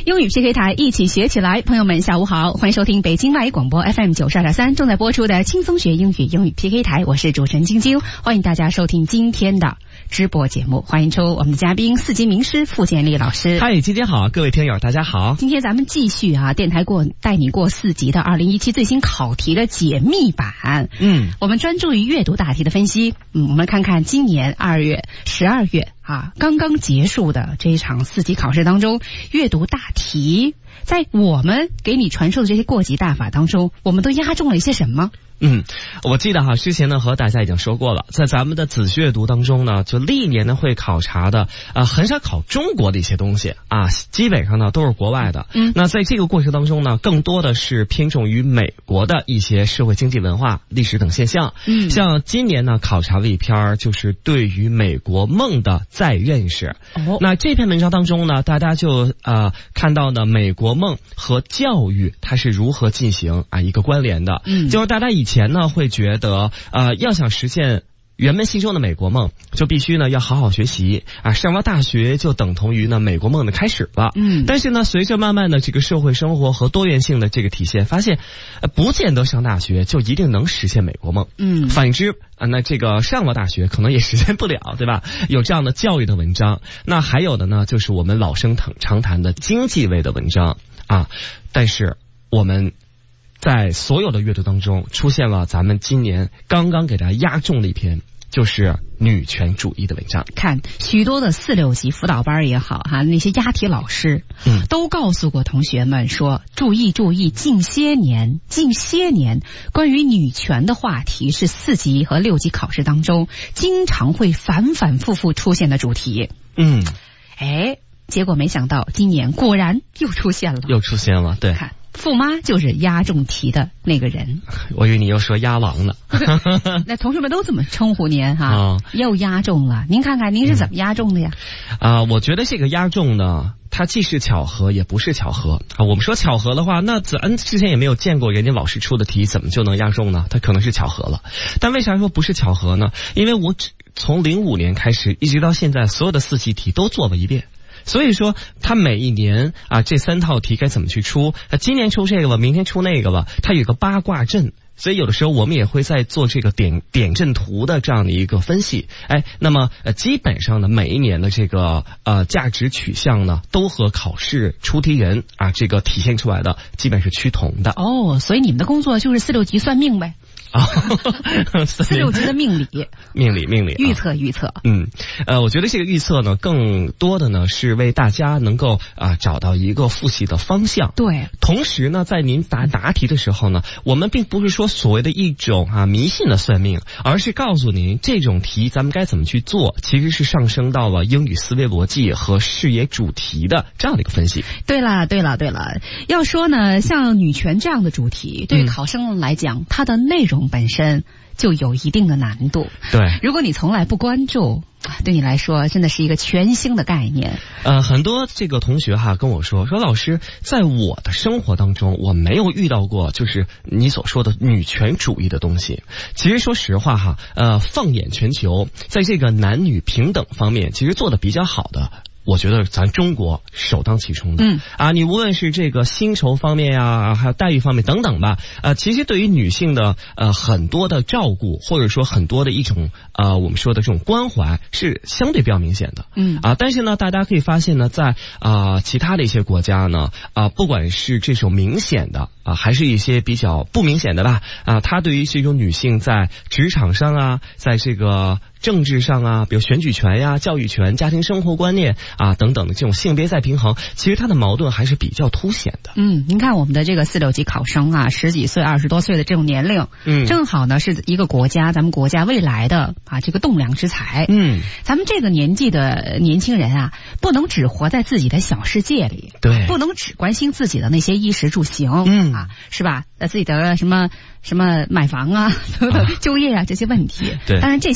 英语 PK 台一起学起来，朋友们下午好，欢迎收听北京外语广播 FM 92.3正在播出的轻松学英语 PK 台，我是主持人晶晶，欢迎大家收听今天的直播节目，欢迎出我们的嘉宾四级名师傅建立老师。 嗨，今天好，各位听友大家好。 今天咱们继续电台带你过4级的2017最新考题的解密版。我们专注于阅读大题的分析。我们看看今年2月、12月刚刚结束的这一场4级考试当中，阅读大题在我们给你传授的这些过级大法当中，我们都押中了一些什么？ 我记得之前呢和大家已经说过了，在咱们的子学阅读当中呢，就历年呢会考察的很少考中国的一些东西基本上呢都是国外的。那在这个过程当中呢，更多的是偏重于美国的一些社会经济文化、历史等现象。像今年呢考察了一篇就是对于美国梦的再认识。那这篇文章当中呢，大家就看到呢美国梦和教育它是如何进行一个关联的。就是大家以前呢会觉得要想实现人们心中的美国梦，就必须呢要好好学习上了大学就等同于呢美国梦的开始了。但是呢随着慢慢的这个社会生活和多元性的这个体现，发现不见得上大学就一定能实现美国梦。反之那这个上了大学可能也实现不了，对吧？有这样的教育的文章。那还有的呢就是我们老生常谈的经济类的文章但是我们在所有的阅读当中出现了咱们今年刚刚给大家押中的一篇，就是女权主义的文章。 看许多的4、6级辅导班也好那些押题老师都告诉过同学们说，注意，近些年关于女权的话题是4级和6级考试当中经常会反复出现的主题。结果没想到今年果然又出现了，对。看驸妈就是押中题的那个人。 我以为你又说押王呢。 那同学们都这么称呼您又押中了。您看看您是怎么押中的呀？ 我觉得这个押中呢，它既是巧合也不是巧合我们说巧合的话，那咱之前也没有见过人家老师出的题，怎么就能押中呢？它可能是巧合了。但为啥说不是巧合呢？因为我从05年开始一直到现在，所有的4级题都做了一遍。所以说他每一年这3套题该怎么去出，今年出这个吧，明天出那个吧，它有一个八卦阵。所以有的时候我们也会在做这个点阵图的这样的一个分析。那么基本上呢每一年的这个价值取向呢都和考试出题人这个体现出来的基本是趋同的。 所以你们的工作就是4、6级算命呗。4、6级的命理预测。我觉得这个预测呢更多的呢是为大家能够找到一个复习的方向。对，同时呢在您答题的时候呢，我们并不是说所谓的一种迷信的算命，而是告诉您这种题咱们该怎么去做，其实是上升到了英语思维逻辑和视野主题的这样的一个分析。对了，要说呢像女权这样的主题，对于考生来讲它的内容本身就有一定的难度。 对， 如果你从来不关注，对你来说真的是一个全新的概念。 很多这个同学跟我说老师，在我的生活当中我没有遇到过就是你所说的女权主义的东西。其实说实话放眼全球，在这个男女平等方面其实做得比较好的，我觉得咱中国首当其冲的。你无论是这个薪酬方面还有待遇方面等等吧，其实对于女性的很多的照顾，或者说很多的一种我们说的这种关怀是相对比较明显的。但是呢大家可以发现呢，在其他的一些国家呢不管是这种明显的还是一些比较不明显的吧它对于这种女性在职场上在这个政治上比如选举权教育权、家庭生活观念等等的这种性别再平衡，其实它的矛盾还是比较凸显的。 您看我们的这个4、6级考生10几岁、20多岁的这种年龄，正好呢是一个国家咱们国家未来的这个栋梁之才。咱们这个年纪的年轻人不能只活在自己的小世界里，对，不能只关心自己的那些衣食住行是吧？自己的什么买房就业这些问题。对，当然这些也必须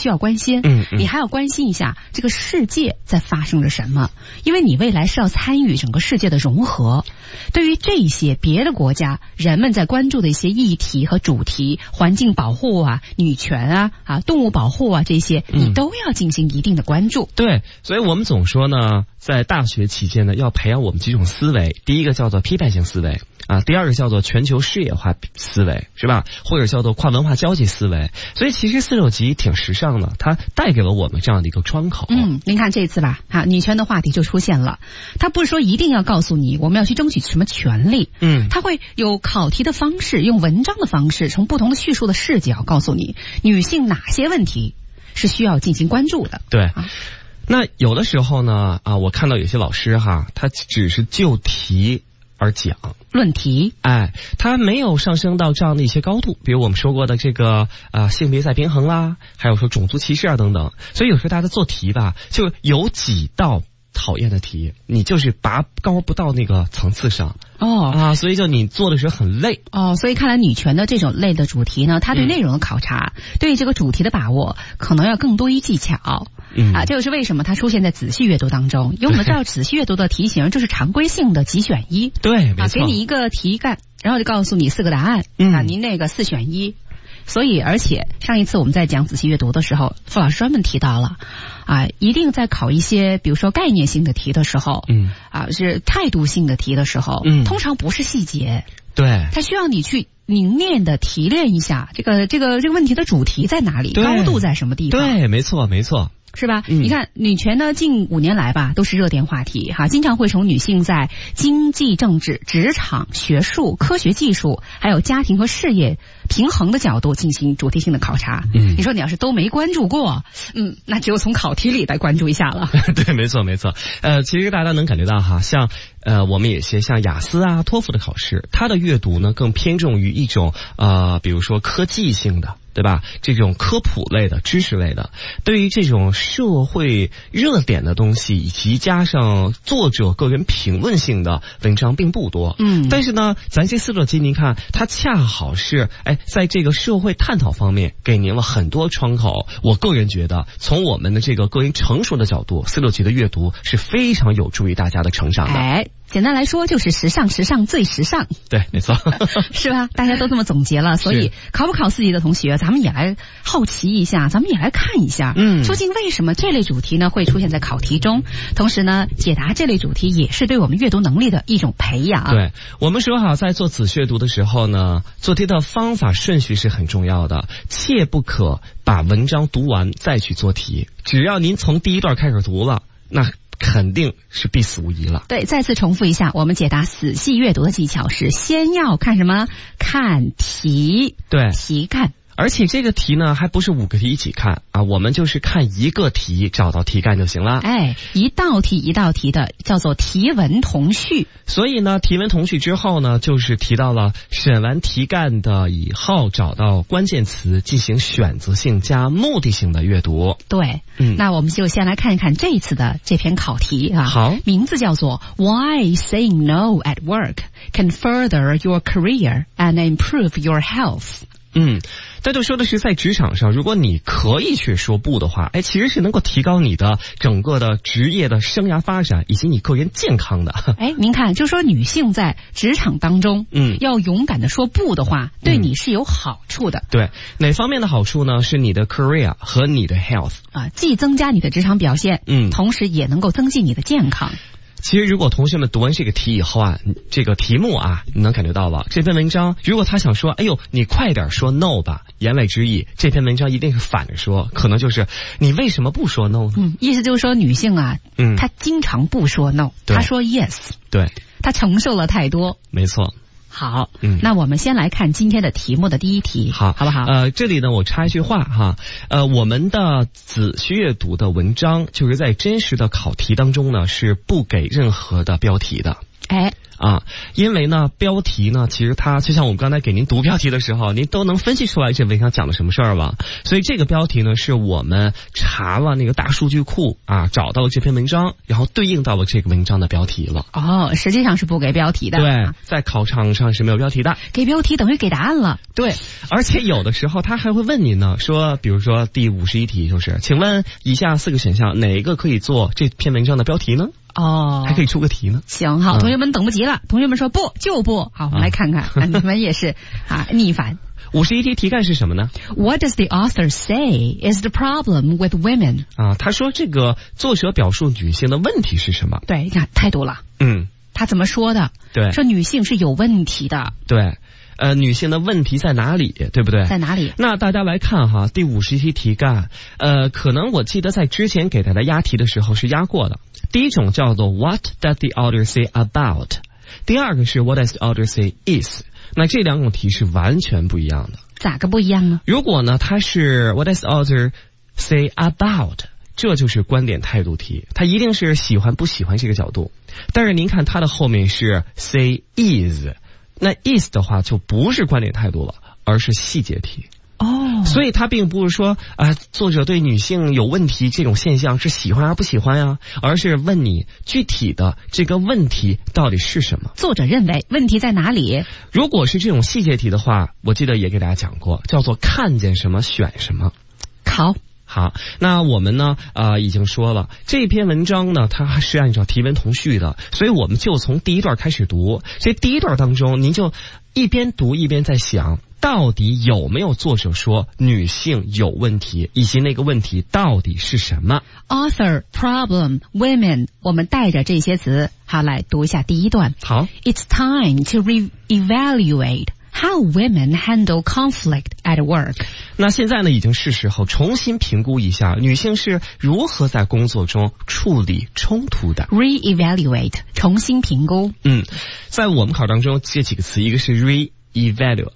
需要关心，你还要关心一下这个世界在发生着什么，因为你未来是要参与整个世界的融合。对于这些别的国家人们在关注的一些议题和主题，环境保护啊、女权啊、动物保护啊这些，你都要进行一定的关注。 对，所以我们总说呢，在大学期间呢，要培养我们几种思维。第一个叫做批判性思维啊，第二个叫做全球视野化思维，是吧？或者叫做跨文化交际思维。所以其实4.6级挺时尚的，它带给了我们这样的一个窗口。 您看这次吧，女权的话题就出现了。它不是说一定要告诉你我们要去争取什么权利，它会有考题的方式，用文章的方式，从不同的叙述的视角告诉你女性哪些问题是需要进行关注的。 对。那有的时候呢，我看到有些老师他只是就题而讲， 论题， 他没有上升到这样的一些高度，比如我们说过的这个性别再平衡啦，还有说种族歧视等等。所以有时候大家做题吧，就有几道讨厌的题，你就是拔高不到那个层次上。所以就你做的时候很累。 所以看来女权的这种类的主题呢，它对内容的考察，对这个主题的把握，可能要更多于技巧。这就是为什么它出现在仔细阅读当中。因为我们知道仔细阅读的题型就是常规性的几选一。 对，没错。 给你一个题干，然后就告诉你4个答案。您那个4选1。所以，而且上一次我们在讲仔细阅读的时候，傅老师专门提到了，一定在考一些比如说概念性的题的时候，是态度性的题的时候，通常不是细节， 对， 它需要你去凝练的提炼一下这个问题的主题在哪里，高度在什么地方。 对，没错，没错。 是吧？你看女权呢，近5年来吧，都是热点话题经常会从女性在经济、政治、职场、学术、科学技术，还有家庭和事业平衡的角度进行主题性的考察。你说你要是都没关注过，那只有从考题里来关注一下了。 对，没错，没错。其实大家能感觉到像我们有些像雅思托福的考试，它的阅读呢更偏重于一种比如说科技性的，对吧？这种科普类的、知识类的，对于这种社会热点的东西，以及加上作者个人评论性的文章并不多。但是呢，咱这4.6级，您看，它恰好是在这个社会探讨方面给您了很多窗口。我个人觉得，从我们的这个个人成熟的角度，4.6级的阅读是非常有助于大家的成长的。 简单来说就是时尚最时尚。 对，没错。 是吧？大家都这么总结了，所以考不考4级的同学，咱们也来好奇一下，咱们也来看一下，究竟为什么这类主题呢会出现在考题中？同时呢，解答这类主题也是对我们阅读能力的一种培养。 对，我们说好，在做仔细阅读的时候呢，做题的方法顺序是很重要的，切不可把文章读完再去做题。只要您从第一段开始读了，那肯定是必死无疑了。 对，再次重复一下，我们解答仔细阅读的技巧是先要看什么？看题。 对， 题干。 而且这个题呢，还不是5个题一起看我们就是看一个题，找到题干就行了。 一道题一道题的叫做题文同序。 所以呢，题文同序之后呢，就是提到了审完题干的以后，找到关键词进行选择性加目的性的阅读。 对，那我们就先来看一看这一次的这篇考题好， 名字叫做 Why saying no at work can further your career and improve your health。 这就说的是在职场上，如果你可以去说不的话，其实是能够提高你的整个的职业的生涯发展以及你个人健康的。 您看，就说女性在职场当中，要勇敢的说不的话，对你是有好处的。 对，哪方面的好处呢？是你的 career 和你的 health 既增加你的职场表现，同时也能够增进你的健康。 其实如果同学们读完这个题以后这个题目你能感觉到了这篇文章，如果他想说你快点说 no 吧，言外之意这篇文章一定是反着说，可能就是你为什么不说 no 呢？ 意思就是说女性她经常不说 no， 她说 yes。 对，她承受了太多。 没错。 好，那我们先来看今天的题目的第一题，好不好？ 这里呢，我插一句话我们的仔细阅读的文章，就是在真实的考题当中呢，是不给任何的标题的。 啊，因为呢，标题呢，其实它就像我们刚才给您读标题的时候，您都能分析出来这文章讲的什么事儿吧？所以这个标题呢，是我们查了那个大数据库啊，找到了这篇文章，然后对应到了这个文章的标题了。 哦，实际上是不给标题的。 对，在考场上是没有标题的。 给标题等于给答案了。 对，而且有的时候他还会问您呢，说，比如说第51题就是，请问以下4个选项哪一个可以做这篇文章的标题呢？ 哦， 还可以出个题呢。 行，好，同学们等不及了。同学们说不就不好，我们来看看，你们也是逆反。 51题题干是什么呢 ？What does the author say is the problem with women？ 啊，他说这个作者表述女性的问题是什么？ 对，你看态度了。他怎么说的？ 对， 说女性是有问题的。 对。女性的问题在哪里，对不对？ 在哪里？ 那大家来看哈，第51题题干，可能我记得在之前给大家押题的时候是押过的。第一种叫做 What does the author say about？ 第二个是 What does the author say is？ 那这两种题是完全不一样的。 咋个不一样呢？ 如果呢，它是 What does the author say about？ 这就是观点态度题，它一定是喜欢不喜欢这个角度。但是您看它的后面是 say is。那 is 的话就不是观点态度了，而是细节题。 哦， 所以他并不是说作者对女性有问题这种现象是喜欢而不喜欢呀，而是问你具体的这个问题到底是什么。 作者认为问题在哪里？ 如果是这种细节题的话，我记得也给大家讲过，叫做看见什么选什么。好，那我们呢已经说了，这篇文章呢它是按照题文同序的，所以我们就从第一段开始读。这第一段当中，您就一边读一边在想，到底有没有作者说女性有问题，以及那个问题到底是什么。 Author, problem, women， 我们带着这些词，好，来读一下第一段。 好， It's time to re-evaluate how women handle conflict at work。 那现在呢，已经是时候重新评估一下女性是如何在工作中处理衝突的。 Re-evaluate， 重新评估。 在我们考当中这几个词，一个是 re-evaluate，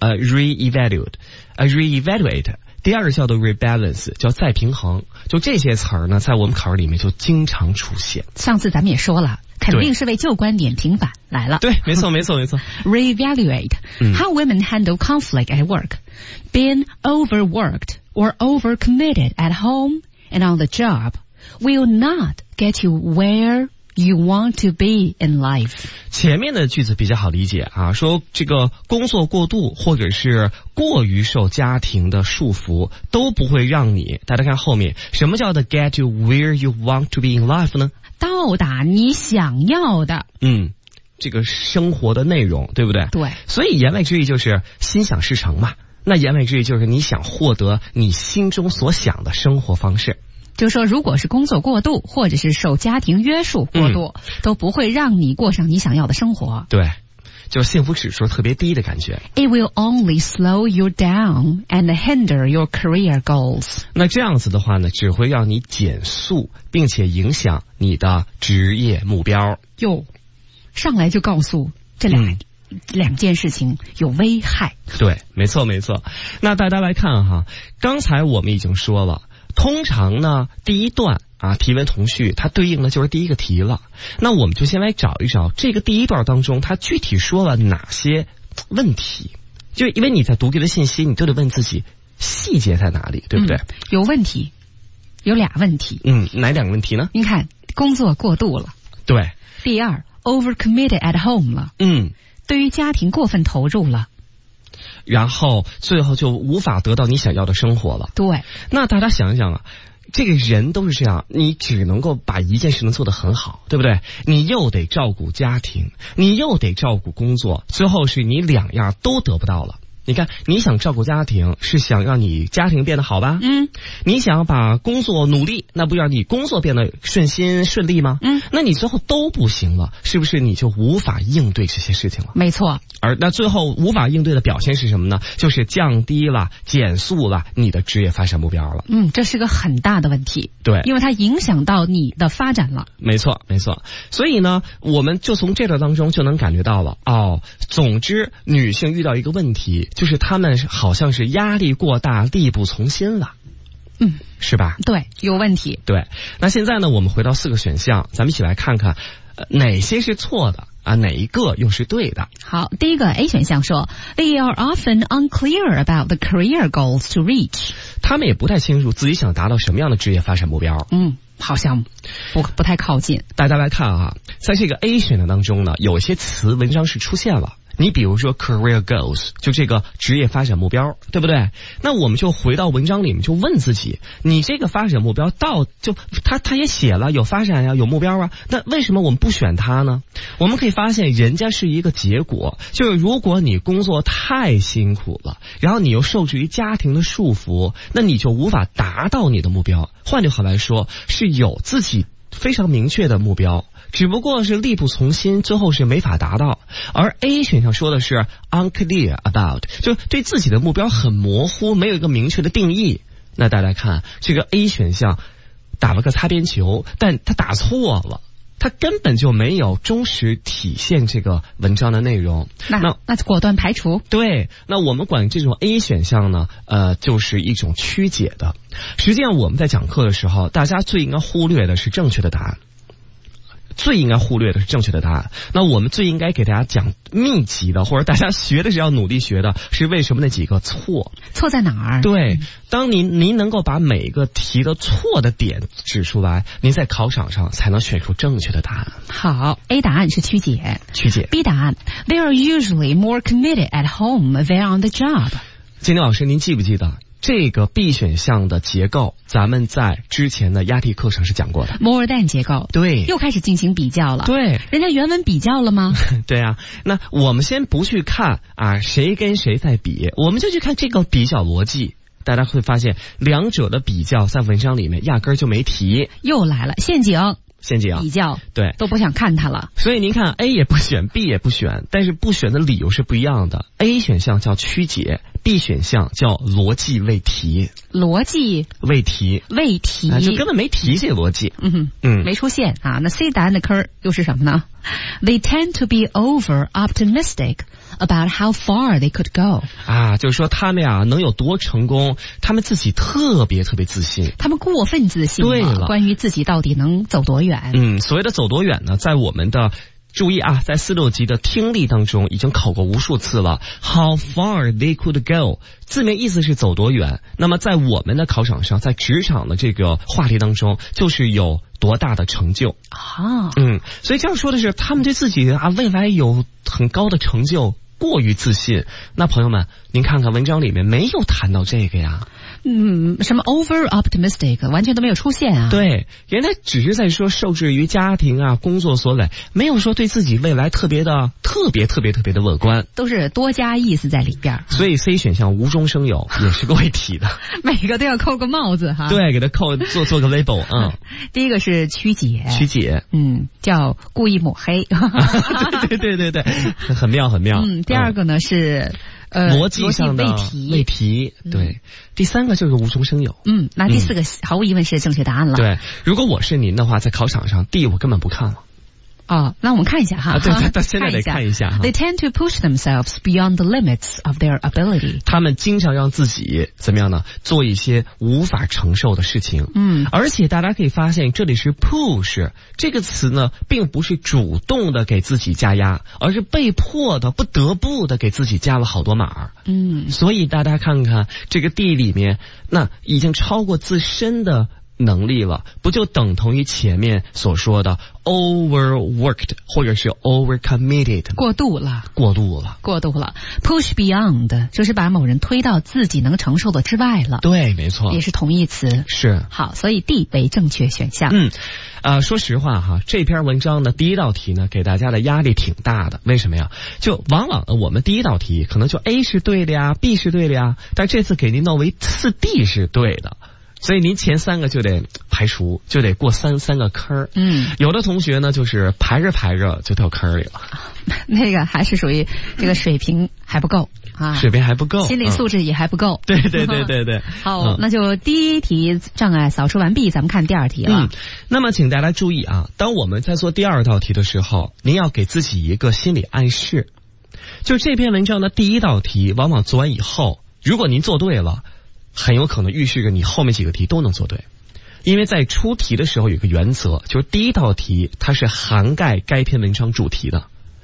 第二个叫做 rebalance， 叫再平衡。就这些词儿呢，在我们考试里面就经常出现。 上次咱们也说了，肯定是为旧观点平反来了。 对，没错。 Re-evaluate how women handle conflict at work. Being overworked or overcommitted at home and on the job will not get you where you want to be in life. 前面的句子比较好理解啊，说这个工作过度或者是过于受家庭的束缚都不会让你，大家看后面，什么叫做 get you where you want to be in life 呢？ 到达你想要的。 这个生活的内容，对不对？ 对。 所以言外之意就是心想事成嘛。那言外之意就是你想获得你心中所想的生活方式。 就说如果是工作过度或者是受家庭约束过度，都不会让你过上你想要的生活。 对，就是幸福指数特别低的感觉。 It will only slow you down and hinder your career goals. 那这样子的话呢，只会让你减速，并且影响你的职业目标。 上来就告诉这两件事情有危害。 对，没错。那大家来看哈，刚才我们已经说了，通常呢第一段题文同序，它对应的就是第一个题了。那我们就先来找一找这个第一段当中，它具体说了哪些问题。就因为你在读这个信息，你都得问自己细节在哪里，对不对？ 有问题，有俩问题。 哪两个问题呢？ 您看，工作过度了。 对。 第二 ，overcommitted at home 了。对于家庭过分投入了。 然后最后就无法得到你想要的生活了。 对。 那大家想一想这个人都是这样，你只能够把一件事情做得很好，对不对？你又得照顾家庭，你又得照顾工作，最后是你两样都得不到了。你看，你想照顾家庭，是想让你家庭变得好吧？你想把工作努力，那不让你工作变得顺心顺利吗？那你最后都不行了，是不是你就无法应对这些事情了？ 没错。 而那最后无法应对的表现是什么呢？就是降低了、减速了你的职业发展目标了。 这是个很大的问题。 对， 因为它影响到你的发展了。 没错。所以呢，我们就从这段当中就能感觉到了。总之，女性遇到一个问题，就是她们好像是压力过大，力不从心了。是吧？ 对，有问题。 对。那现在呢，我们回到4个选项，咱们一起来看看哪些是错的， 哪一个又是对的？ 好，第一个 A 选项说 They are often unclear about the career goals to reach。 他们也不太清楚自己想达到什么样的职业发展目标。 好像不太靠近。 大家来看啊，在这个 A 选项当中呢，有些词文章是出现了。你比如说 career goals， 就这个职业发展目标，对不对？那我们就回到文章里面，就问自己，你这个发展目标他也写了有发展呀，有目标啊，那为什么我们不选它呢？我们可以发现人家是一个结果，就是如果你工作太辛苦了，然后你又受制于家庭的束缚，那你就无法达到你的目标。换句话来说，是有自己非常明确的目标，只不过是力不从心，最后是没法达到。而 A 选项说的是 unclear about， 就对自己的目标很模糊，没有一个明确的定义。那大家看这个 A 选项打了个擦边球，但他打错了，他根本就没有忠实体现这个文章的内容。 那果断排除。 对，那我们管这种 A 选项呢，就是一种曲解的。实际上我们在讲课的时候，大家最应该忽略的是正确的答案。那我们最应该给大家讲密集的，或者大家学的是要努力学的，是为什么那几个错在哪儿？ 对，当您能够把每一个题的错的点指出来，您在考场上才能选出正确的答案。 好， A 答案是曲解。B 答案 They are usually more committed at home than on the job。 金玲老师，您记不记得这个 B 选项的结构，咱们在之前的押题课上是讲过的 more than 结构。 对， 又开始进行比较了。 对， 人家原文比较了吗？ 对啊，那我们先不去看谁跟谁在比，我们就去看这个比较逻辑。大家会发现两者的比较在文章里面压根儿就没提。 又来了，陷阱比较， 对， 都不想看它了。 所以您看 A 也不选 B 也不选，但是不选的理由是不一样的。 A 选项叫曲解， B 选项叫逻辑未提。 逻辑未提就根本没提这逻辑。 没出现啊。那 C 答案的坑又是什么呢？ They tend to be over optimistic about how far they could go。 就是说他们能有多成功，他们自己特别自信， 他们过分自信了。对了，关于自己到底能走多远。 所谓的走多远呢，在我们的注意在4-6级的听力当中已经考过无数次了。 How far they could go 字面意思是走多远，那么在我们的考场上，在职场的这个话题当中，就是有多大的成就。所以这样说的是他们对自己未来有很高的成就过于自信。那朋友们，您看看文章里面没有谈到这个呀。 什么 over optimistic 完全都没有出现啊。 对，人家只是在说受制于家庭工作所累，没有说对自己未来特别的乐观， 都是多加意思在里边。 所以 C 选项无中生有也是个未提的。 每个都要扣个帽子哈。 对，给他做个 label。 第一个是曲解，叫故意抹黑。 对，很妙。 第二个呢是逻辑上的未提。对，第三个就是无中生有。 那第四个毫无疑问是正确答案了。 对，如果我是您的话，在考场上 D 我根本不看了。 那我们看一下哈。 对，现在得看一下。 They tend to push themselves beyond the limits of their ability。 他们经常让自己怎么样呢？做一些无法承受的事情。而且大家可以发现，这里是 push 这个词呢，并不是主动的给自己加压，而是被迫的、不得不的给自己加了好多码。所以大家看看这个 D 里面，那已经超过自身的能力了，不就等同于前面所说的 overworked 或者是 overcommitted 过度了。Push beyond 就是把某人推到自己能承受的之外了。 对，没错， 也是同义词。 是。 好，所以 D 为正确选项。 说实话这篇文章的第一道题呢，给大家的压力挺大的。为什么呀？就往往我们第一道题可能就 A 是对的呀， B 是对的呀，但这次给您弄为4D 是对的。所以您前3个就得排除，就得过三个坑。有的同学呢就是排着就掉坑里了。 那个还是属于这个水平还不够水平还不够， 心理素质也还不够。 对。 好，那就第一题障碍扫除完毕，咱们看第二题了。 那么请大家注意当我们在做第二道题的时候，您要给自己一个心理暗示。就这篇文章的第一道题，往往做完以后，如果您做对了，很有可能预示着你后面几个题都能做对。因为在出题的时候有个原则，就是第一道题它是涵盖该篇文章主题的。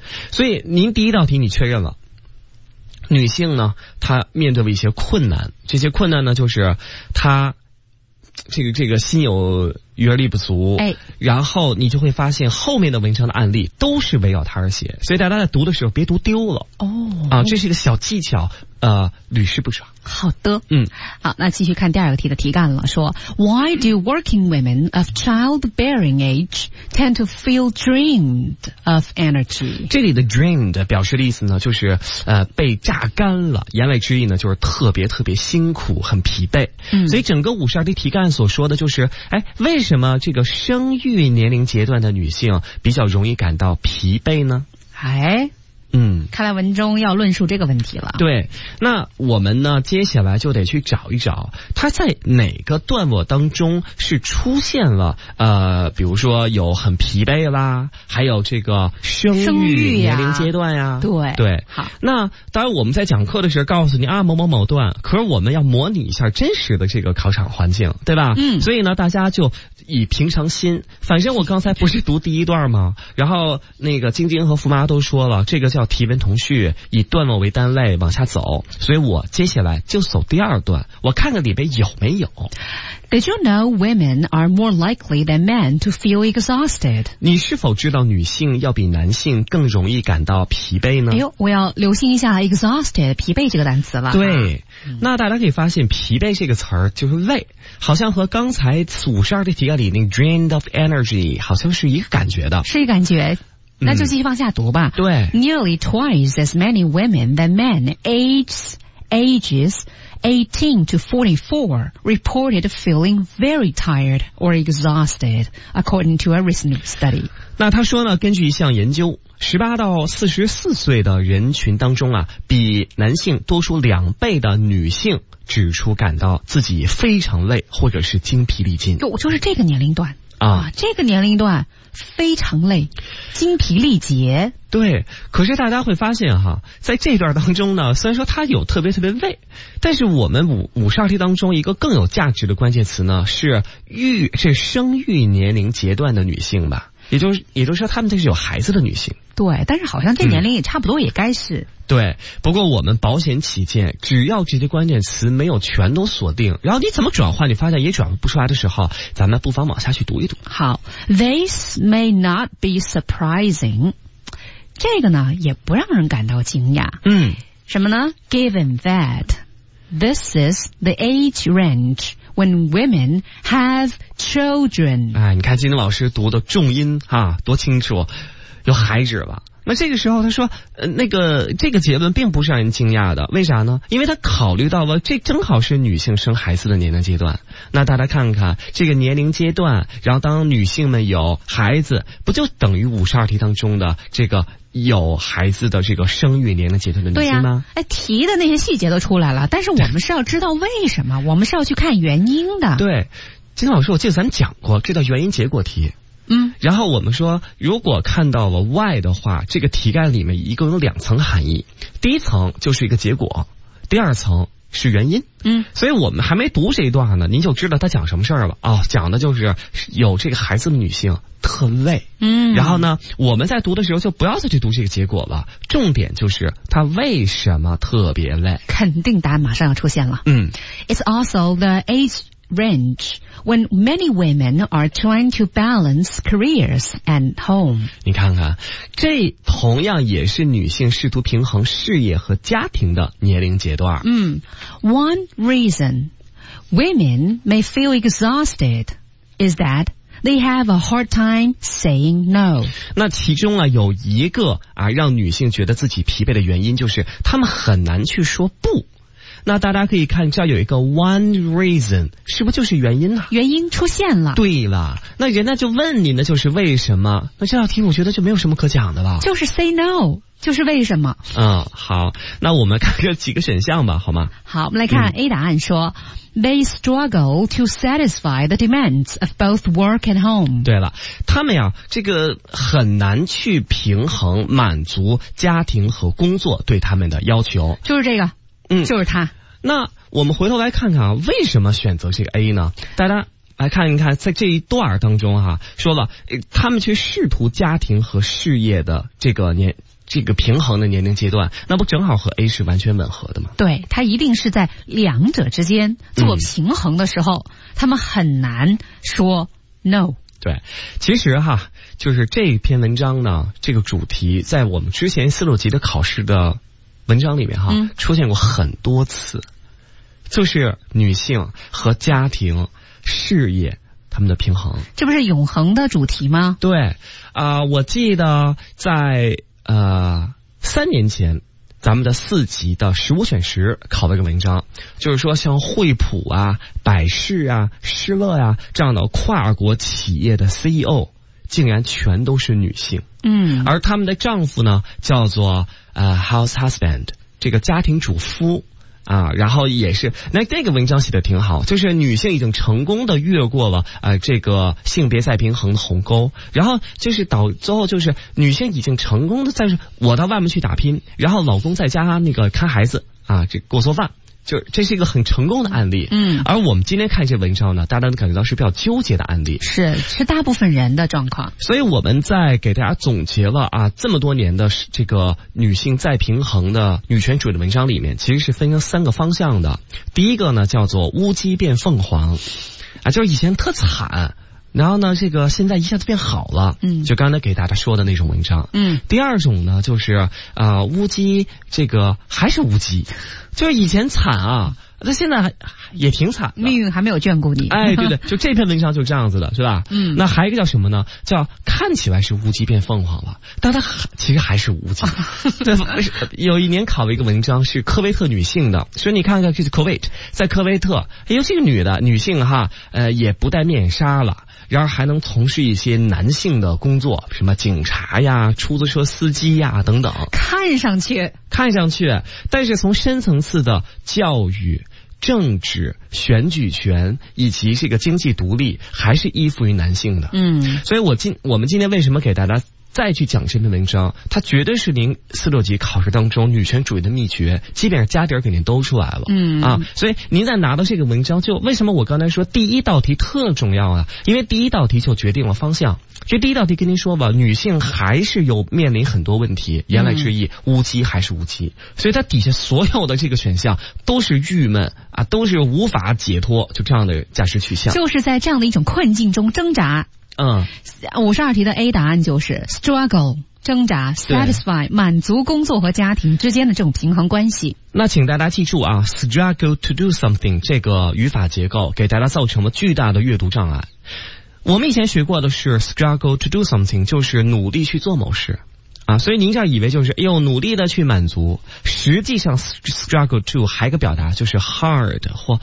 所以您第一道题你确认了，女性呢她面对了一些困难，这些困难呢就是她这个心有余而力不足，然后你就会发现后面的文章的案例都是围绕它而写，所以大家在读的时候别读丢了这是一个小技巧，屡试不爽。 好的，好，那继续看第二个题的题干了，说 Why do working women of childbearing age tend to feel drained of energy？ 这里的 drained 表示的意思呢，就是被榨干了，言外之意呢就是特别特别辛苦，很疲惫。所以整个52题题干所说的就是，为什么这个生育年龄阶段的女性比较容易感到疲惫呢？ 看来文中要论述这个问题了。 对，那我们呢接下来就得去找一找它在哪个段落当中是出现了比如说有很疲惫啦，还有这个生育年龄阶段呀。对， 好， 那当然我们在讲课的时候告诉你某某某段，可是我们要模拟一下真实的这个考场环境，对吧？所以呢大家就以平常心，反正我刚才不是读第一段吗？然后那个晶晶和福妈都说了，这个叫提问同序，以段落为单位往下走，所以我接下来就走第二段，我看看里边有没有。 Did you know women are more likely than men to feel exhausted？ 你是否知道女性要比男性更容易感到疲惫呢？ 我要留心一下 exhausted 疲惫这个单词了。 对，那大家可以发现疲惫这个词儿就是累，好像和刚才52的题干里那 drained of energy 好像是一个感觉的。 是一个感觉。那就继续往下读吧。 对 ，Nearly twice as many women than men ages 18 to 44 reported feeling very tired or exhausted, according to a recent study. 那他说呢，根据一项研究，18到44岁的人群当中比男性多出2倍的女性指出感到自己非常累或者是精疲力尽。 就是这个年龄段。这个年龄段非常累，精疲力竭。 对，可是大家会发现在这段当中呢，虽然说它有特别特别累，但是我们52题当中一个更有价值的关键词呢是生育年龄阶段的女性吧，也就是说她们这是有孩子的女性。 对，但是好像这年龄也差不多也该是。 对，不过我们保险起见，只要这些关键词没有全都锁定，然后你怎么转换你发现也转不出来的时候，咱们不妨往下去读一读。 好 ，This may not be surprising， 这个呢也不让人感到惊讶。什么呢 ？Given that this is the age range when women have children。 你看金老师读的重音多清楚，有孩子了。那这个时候他说这个结论并不是让人惊讶的，为啥呢？因为他考虑到了这正好是女性生孩子的年龄阶段。那大家看看这个年龄阶段，然后当女性们有孩子，不就等于52题当中的这个有孩子的这个生育年龄阶段的女性吗？ 提的那些细节都出来了，但是我们是要知道为什么，我们是要去看原因的。 对，金老师我记得咱们讲过，这叫原因结果题。然后我们说，如果看到了 why 的话，这个题干里面一共有2层含义。第一层就是一个结果，第二层是原因。所以我们还没读这一段呢，您就知道他讲什么事儿了。讲的就是有这个孩子的女性特累。然后呢，我们在读的时候就不要再去读这个结果了，重点就是他为什么特别累。 肯定答案马上要出现了。It's also the age range when many women are trying to balance careers and home. 你看看，这同样也是女性试图平衡事业和家庭的年龄阶段。 One reason women may feel exhausted is that they have a hard time saying no. 那其中有一个让女性觉得自己疲惫的原因，就是她们很难去说不。那大家可以看这儿有一个 one reason， 是不是就是原因呢？ 原因出现了。 对了，那人家就问你呢，就是为什么？那这道题我觉得就没有什么可讲的了， 就是 say no， 就是为什么。 好，那我们看看几个选项吧，好吗？ 好，我们来看 A 答案说They struggle to satisfy the demands of both work and home. 对了，他们这个很难去平衡满足家庭和工作对他们的要求。 就是这个。就是他。 那我们回头来看看为什么选择这个 A 呢？大家来看一看，在这一段当中说了，他们去试图家庭和事业的这个这个平衡的年龄阶段，那不正好和 A 是完全吻合的吗？ 对，它一定是在两者之间做平衡的时候，他们很难说 no。 对，其实就是这篇文章呢，这个主题在我们之前4、6级的考试的文章里面出现过很多次，就是女性和家庭、事业他们的平衡， 这不是永恒的主题吗？ 对，我记得在3年前。咱们的4级的15选10考了一个文章，就是说像惠普百事施乐这样的跨国企业的 CEO 竟然全都是女性，而他们的丈夫呢叫做house husband， 这个家庭主夫。然后也是那个文章写的挺好，就是女性已经成功的越过了这个性别再平衡的鸿沟，然后就是最后就是女性已经成功的我到外面去打拼，然后老公在家那个看孩子这给我做饭，就这是一个很成功的案例。而我们今天看这文章呢，大家都感觉到是比较纠结的案例， 是大部分人的状况。 所以我们在给大家总结了这么多年的这个女性再平衡的女权主义的文章里面，其实是分成3个方向的。第一个呢叫做乌鸡变凤凰，就是以前特惨，然后呢这个现在一下子变好了，就刚才给大家说的那种文章。第二种呢就是乌鸡这个还是乌鸡，就是以前惨那现在也挺惨的， 命运还没有眷顾你。 对，就这篇文章就这样子的，是吧？那还有一个叫什么呢？叫看起来是乌鸡变凤凰了，但它其实还是乌鸡。有一年考了一个文章是科威特女性的，所以你看看这是科威特，在科威特，这个女性也不戴面纱了。然而还能从事一些男性的工作，什么警察出租车司机等等。 看上去， 但是从深层次的教育、政治、选举权以及这个经济独立，还是依附于男性的。所以我们今天为什么给大家再去讲这篇文章，它绝对是您4、6级考试当中女权主义的秘诀，基本上加点给您都出来了。所以您在拿到这个文章，就为什么我刚才说第一道题特重要因为第一道题就决定了方向。就第一道题跟您说吧，女性还是有面临很多问题，言外之意乌鸡还是乌鸡，所以它底下所有的这个选项都是郁闷都是无法解脱，就这样的价值取向， 就是在这样的一种困境中挣扎。52题的 A 答案就是 struggle， 挣扎 satisfy， 满足工作和家庭之间的这种平衡关系。 那请大家记住struggle to do something 这个语法结构给大家造成了巨大的阅读障碍。我们以前学过的是 struggle to do something， 就是努力去做某事所以您这样以为就是努力的去满足，实际上 struggle to 还有一个表达就是 hard 或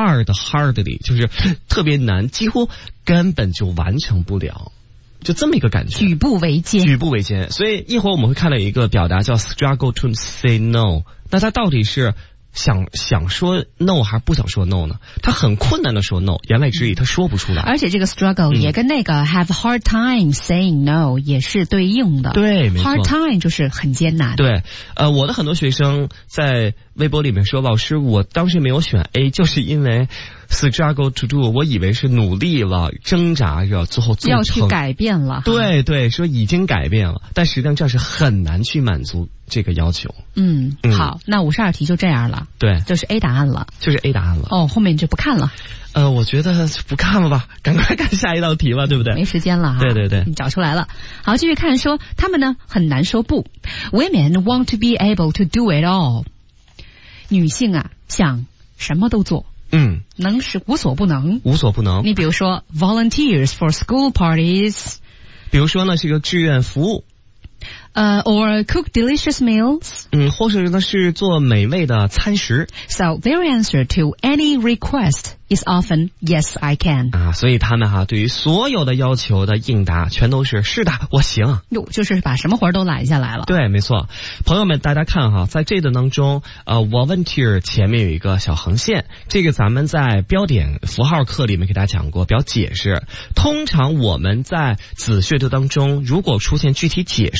hardly， 就是特别难，几乎根本就完成不了，就这么一个感觉， 举步维艰。 所以一会儿我们会看到一个表达叫 struggle to say no， 那它到底是想说 no 还是不想说 no 呢？他很困难的说 no， 言外之意他说不出来。 而且这个 struggle 也跟那个 have hard time saying no 也是对应的。 对，没错。 hard time 就是很艰难。 对，我的很多学生在微博里面说，老师，我当时没有选 A， 就是因为 struggle to do， 我以为是努力了、挣扎着，最后要去改变了。 对，说已经改变了，但实际上这是很难去满足这个要求。 好，那52题就这样了。 对， 就是 A 答案了。后面就不看了。 我觉得不看了吧，赶快看下一道题吧，对不对？ 没时间了对， 你找出来了。好，继续看说他们呢很难说不。Women want to be able to do it all。女性想什么都做。能是无所不能。你比如说 volunteers for school parties， 比如说呢是个志愿服务。 or cook delicious meals， 或者呢是做美味的餐食。 So their answer to any request is often yes I can。 所以他们对于所有的要求的应答全都是是的，我行。 就是把什么活都揽下来了。 对，没错。朋友们，大家看在这个当中volunteer 前面有一个小横线，这个咱们在标点符号课里面给大家讲过，比较解释。通常我们在子学读当中，如果出现具体解释的内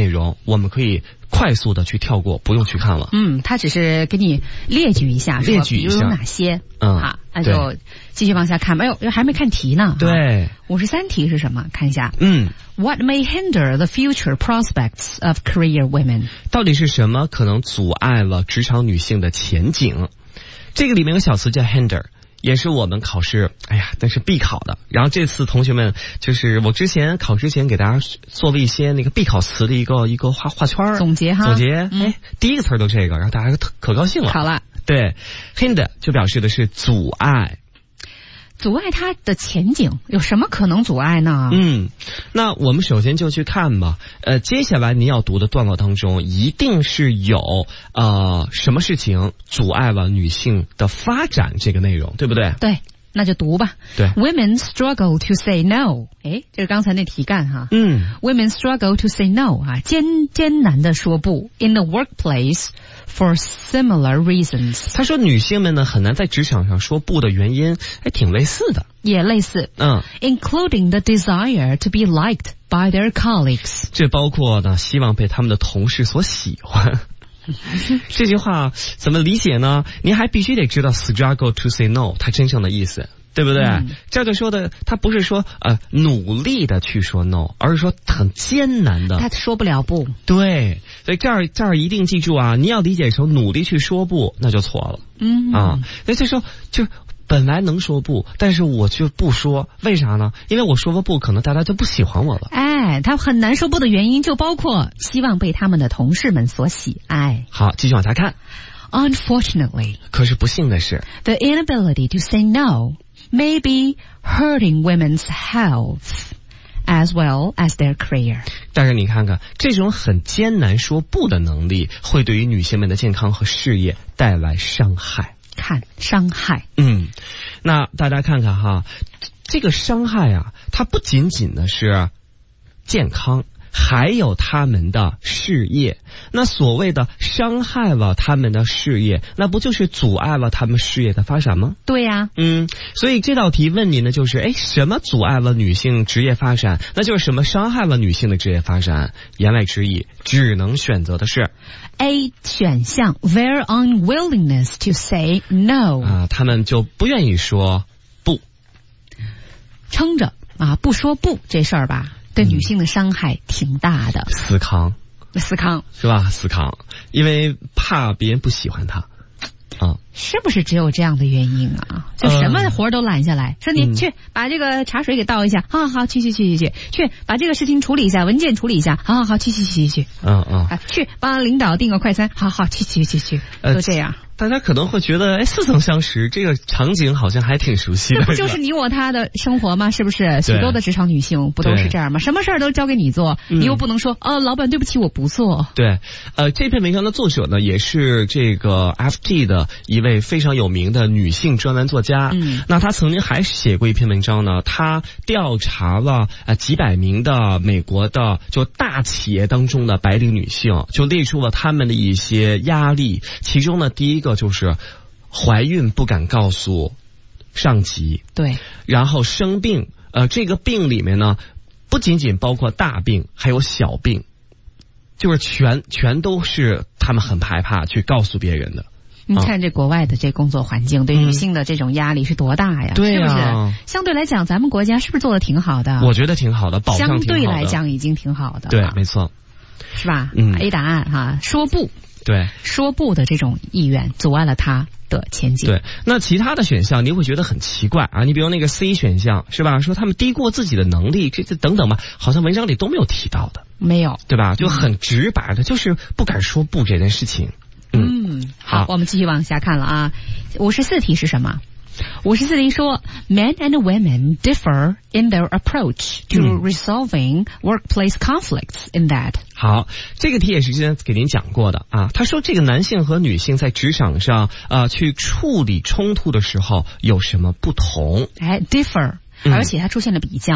内容，我们可以快速的去跳过，不用去看了。 他只是给你列举一下， 列举一下比如有哪些。好，那就继续往下看。还没看题呢。 对 ，53题是什么？看一下。What may hinder the future prospects of career women？ 到底是什么可能阻碍了职场女性的前景？这个里面有小词叫 hinder。也是我们考试，但是必考的。然后这次同学们就是我之前考之前给大家做了一些那个必考词的一个画圈总结。 第一个词都这个，然后大家可高兴了。 好了， 对 ，hinder 就表示的是阻碍。 阻碍它的前景有什么可能阻碍呢？ 那我们首先就去看吧。接下来你要读的段落当中，一定是有什么事情阻碍了女性的发展这个内容，对不对？ 对，那就读吧。 对 ，Women struggle to say no。这是刚才那题干哈。Women struggle to say no 艰难的说不 in the workplace for similar reasons。 他说女性们呢很难在职场上说不的原因，挺类似的。 也类似。Including the desire to be liked by their colleagues。 这包括呢希望被他们的同事所喜欢。这句话怎么理解呢？您还必须得知道 struggle to say no 它真正的意思，对不对？这就说的他不是说努力的去说 no， 而是说很艰难的， 他说不了不。 对，所以这儿一定记住啊，你要理解成努力去说不，那就错了。那这时候就本来能说不，但是我就不说，为啥呢？因为我说了不，可能大家就不喜欢我了。 他很难说不的原因就包括希望被他们的同事们所喜爱。 好，继续往下看。 Unfortunately， 可是不幸的是 ，the inability to say no may be hurting women's health as well as their career。 但是你看看，这种很艰难说不的能力，会对于女性们的健康和事业带来伤害。 伤害。 那大家看看哈，这个伤害啊，它不仅仅的是健康，还有他们的事业。那所谓的伤害了他们的事业，那不就是阻碍了他们事业的发展吗？ 对呀。 所以这道题问你呢，就是什么阻碍了女性职业发展？那就是什么伤害了女性的职业发展？言外之意，只能选择的是 A 选项 their unwillingness to say no。 他们就不愿意说不， 撑着不说不这事儿吧，对女性的伤害挺大的。 死扛是吧？死扛，因为怕别人不喜欢他。 是不是只有这样的原因啊？就什么活都揽下来，说你去把这个茶水给倒一下，好，去，去把这个事情处理一下，文件处理一下，好，去，去帮领导订个快餐，好，去，都这样。 大家可能会觉得似曾相识，这个场景好像还挺熟悉的。 这不就是你我他的生活吗？是不是？许多的职场女性不都是这样吗？什么事儿都交给你做，你又不能说老板对不起我不做。 对，这篇文章的作者呢，也是这个 FT 的一位非常有名的女性专栏作家。那他曾经还写过一篇文章呢，他调查了几百名的美国的就大企业当中的白领女性，就列出了他们的一些压力，其中呢第一个就是怀孕不敢告诉上级， 对， 然后生病，这个病里面呢，不仅仅包括大病，还有小病，就是全都是他们很害怕去告诉别人的。 你看这国外的这工作环境对女性的这种压力是多大呀？ 对呀，是不是？相对来讲，咱们国家是不是做的挺好的？ 我觉得挺好的，保障挺好的。 相对来讲已经挺好的。 对，没错， 是吧？A 答案哈，说不。 对， 说不的这种意愿阻碍了他的前景。 对，那其他的选项你会觉得很奇怪啊，你比如那个 C 选项是吧？说他们低估自己的能力，这等等吧，好像文章里都没有提到的。 没有， 对吧？就很直白的，就是不敢说不这件事情。 好，我们继续往下看了啊。54题是什么？54题说 Men and women differ in their approach to resolving workplace conflicts in that。 好，这个题也是之前给您讲过的啊。他说这个男性和女性在职场上去处理冲突的时候有什么不同？ differ，而且它出现了比较。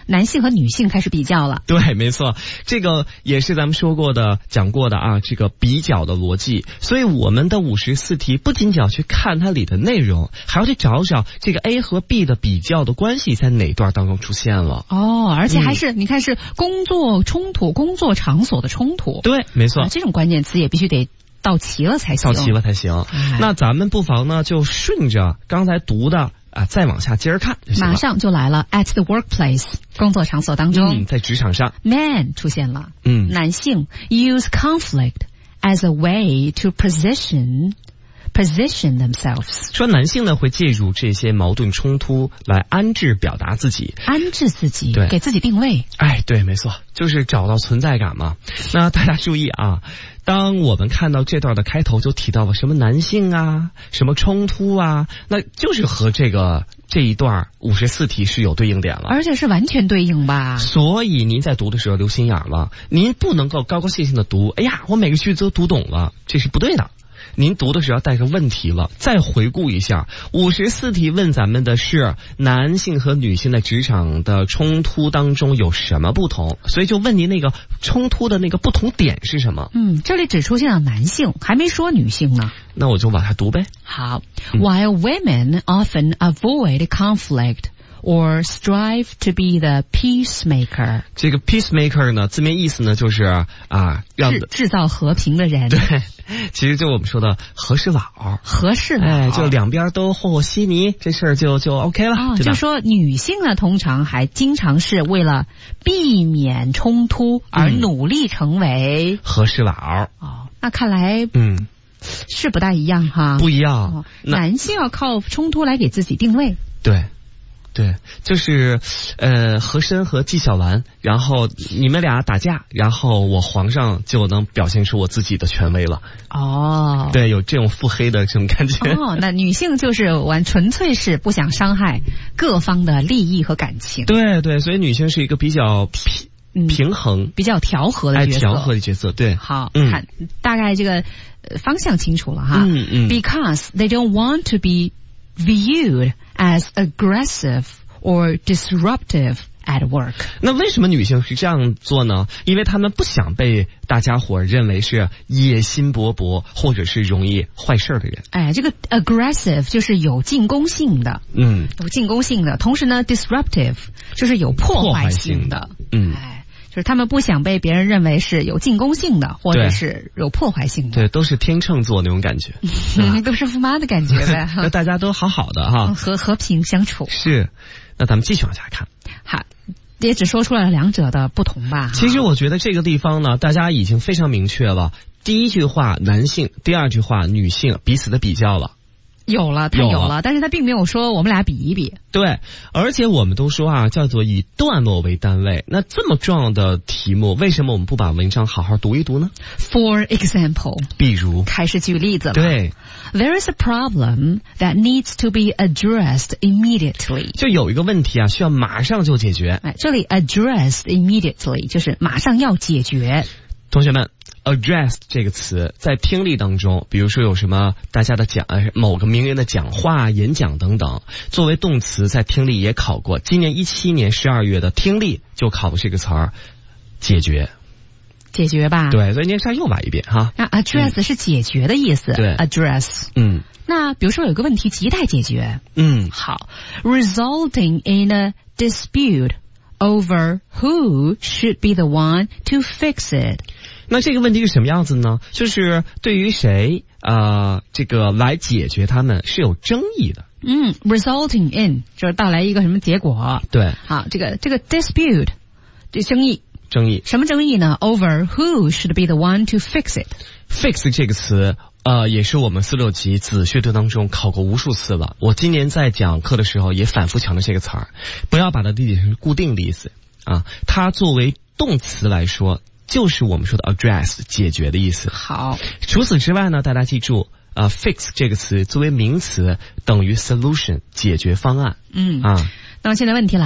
男性和女性开始比较了。 对，没错，这个也是咱们说过的、讲过的啊，这个比较的逻辑。所以我们的54题不仅仅要去看它里的内容，还要去找找这个 A 和 B 的比较的关系在哪段当中出现了。 而且还是、你看是工作冲突、工作场所的冲突。 对，没错， 这种关键词也必须得到齐了才行。那咱们不妨呢就顺着刚才读的再往下接着看就行了。 马上就来了 at the workplace 工作场所当中， 在职场上 man 出现了。男性 use conflict as a way to position themselves。 说男性呢会借助这些矛盾冲突来安置表达自己，对， 给自己定位。 对，没错，就是找到存在感嘛。那大家注意啊，当我们看到这段的开头就提到了什么男性啊，什么冲突啊，那就是和这一段54题是有对应点了， 而且是完全对应吧。 所以您在读的时候留心眼了，您不能够高高兴兴的读，哎呀，我每个句子都读懂了，这是不对的。您读的时候要带着问题了，再回顾一下54题问咱们的是男性和女性在职场的冲突当中有什么不同，所以就问您那个冲突的那个不同点是什么。 这里只出现了男性，还没说女性呢。 那我就把它读呗。 好，While women often avoid conflict or strive to be the peacemaker。 这个 peacemaker 呢，字面意思呢就是让制造和平的人。 对，其实就我们说的和事佬，就两边都和和稀泥，这事儿就 OK 了。 就说女性呢，通常还经常是为了避免冲突而努力成为和事佬。 那看来是不大一样哈。 不一样， 男性要靠冲突来给自己定位。 对，就是和珅和纪晓岚，然后你们俩打架，然后我皇上就能表现出我自己的权威了。对，有这种腹黑的这种感觉。 那女性就是纯粹是不想伤害各方的利益和感情。 对，所以女性是一个比较平衡、 比较调和的角色。对， 好，看大概这个方向清楚了哈。Because they don't want to be viewed as aggressive or disruptive at work。 那为什么女性是这样做呢？因为她们不想被大家伙认为是野心勃勃或者是容易坏事的人。 这个 aggressive 就是有进攻性的，同时呢 disruptive 就是有破坏性的。就是他们不想被别人认为是有进攻性的，或者是有破坏性的。 对，都是天秤座那种感觉， 都是驸马的感觉呗。 那大家都好好的哈， 和平相处。 是，那咱们继续往下看。 好，也只说出来了两者的不同吧。 其实我觉得这个地方呢，大家已经非常明确了。第一句话男性，第二句话女性，彼此的比较了。 有了，但是他并没有说我们俩比一比。 对，而且我们都说叫做以段落为单位。那这么重要的题目，为什么我们不把文章好好读一读呢？ For example， 比如开始举例子了。 对， There is a problem that needs to be addressed immediately。 就有一个问题需要马上就解决。 这里 addressed immediately 就是马上要解决。 同学们，address 这个词在听力当中，比如说有什么大家的某个名人的讲话、演讲等等，作为动词在听力也考过。今年17年12月的听力就考过这个词儿，解决吧？对，所以您再又来一遍哈。 那 address 是解决的意思。 对 ，address。那比如说有个问题亟待解决。好 ，resulting in a dispute over who should be the one to fix it。 那这个问题是什么样子呢？就是对于谁这个来解决他们是有争议的。 resulting in 就是带来一个什么结果。 对， 好，这个 dispute 这争议什么争议呢？ Over who should be the one to fix it。 fix 这个词也是我们46级子学读当中考过无数次了。我今年在讲课的时候也反复强调这个词儿，不要把它理解成固定的意思它作为动词来说就是我们说的 address 解决的意思。 好， 除此之外呢，大家记住fix 这个词作为名词等于 solution 解决方案。 那么现在问题来了，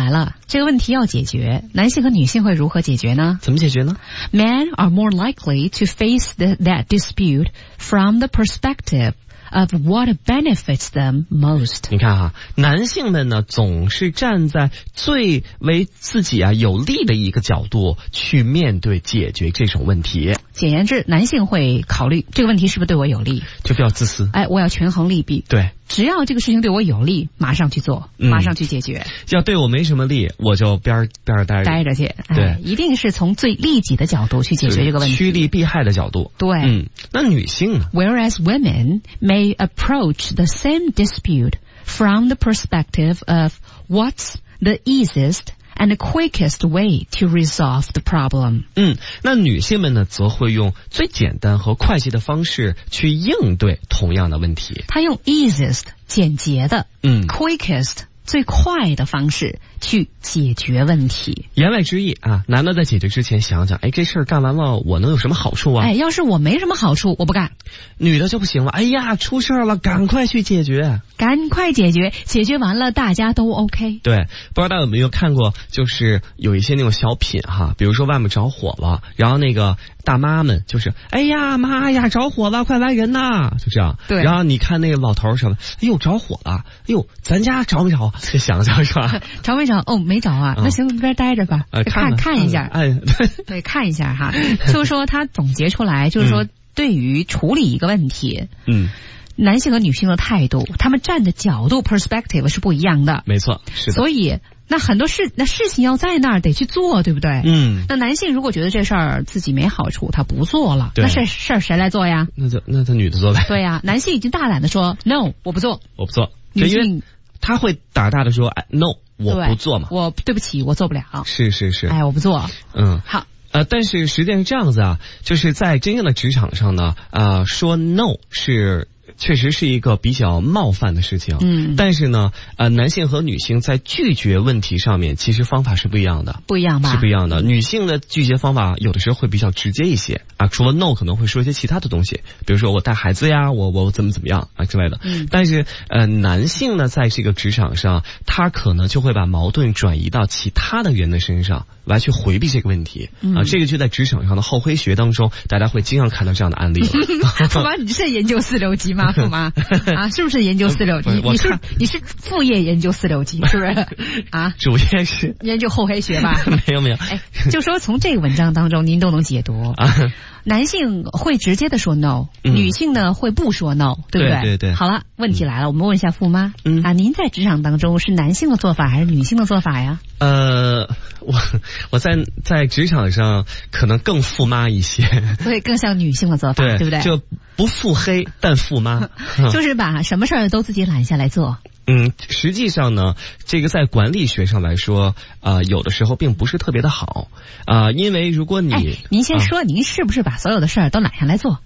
这个问题要解决，男性和女性会如何解决呢？ 怎么解决呢？ Men are more likely to face that dispute from the perspective of what benefits them most. 你看哈，男性们呢总是站在最为自己有利的一个角度去面对解决这种问题。 简言之，男性会考虑这个问题是不是对我有利， 就比较自私。 我要权衡利弊。 对， 只要这个事情对我有利，马上去做，马上去解决。 要对我没什么利，我就边待着去。 对， 一定是从最利己的角度去解决这个问题， 趋利避害的角度。 对， 那女性呢 ？Whereas women may approach the same dispute from the perspective of what's the easiest and the quickest way to resolve the problem. 那女性们呢，则会用最简单和快捷的方式去应对同样的问题。 她用 easiest 简洁的，quickest 最快的方式去解决问题。 言外之意男的在解决之前想想，这事儿干完了我能有什么好处啊？ 要是我没什么好处，我不干。 女的就不行了，出事了，赶快去解决， 赶快解决，解决完了大家都 OK。 对，不知道大家有没有看过，就是有一些那种小品比如说外面着火了，然后那个大妈们就是妈呀着火了，快来人呐，就这样。 对， 然后你看那个老头什么，着火了，咱家着没着？就想想是吧？ 着没着？没着啊，那行，边待着吧，看一下，对，看一下哈。就是说他总结出来，就是说对于处理一个问题，男性和女性的态度，他们站的角度 perspective 是不一样的。 没错，是的。 所以那很多事情要在那儿得去做，对不对？ 那男性如果觉得这事儿自己没好处，他不做了，那事儿谁来做呀？ 那他女的做呗。 对呀，男性已经大胆的说 no， 我不做。女性他会大的说no， 我不做嘛。 对不起，我做不了。 是。 我不做。好。 但是实际上是这样子就是在真正的职场上呢，说 no 确实是一个比较冒犯的事情。但是呢，男性和女性在拒绝问题上面，其实方法是不一样的。 不一样吧？ 是不一样的。女性的拒绝方法有的时候会比较直接一些除了 no 可能会说一些其他的东西，比如说我带孩子呀，我怎么样之类的。但是男性呢，在这个职场上，他可能就会把矛盾转移到其他的人的身上来去回避这个问题。这个就在职场上的厚黑学当中，大家会经常看到这样的案例了。 驸马，你是研究四六级吗？驸马是不是研究四六级？你是副业研究四六级是不是主业是研究厚黑学吧？ 没有。 就说从这个文章当中您都能解读男性会直接的说 no，女性呢会不说 no， 对不对？ 对。 好了，问题来了，我们问一下驸妈您在职场当中是男性的做法还是女性的做法呀？ 我在职场上可能更驸妈一些， 所以更像女性的做法，对不对？ 就不腹黑但驸妈， 就是把什么事儿都自己揽下来做。 实际上呢，这个在管理学上来说，有的时候并不是特别的好，因为如果您先说，您是不是把所有的事儿都揽下来做？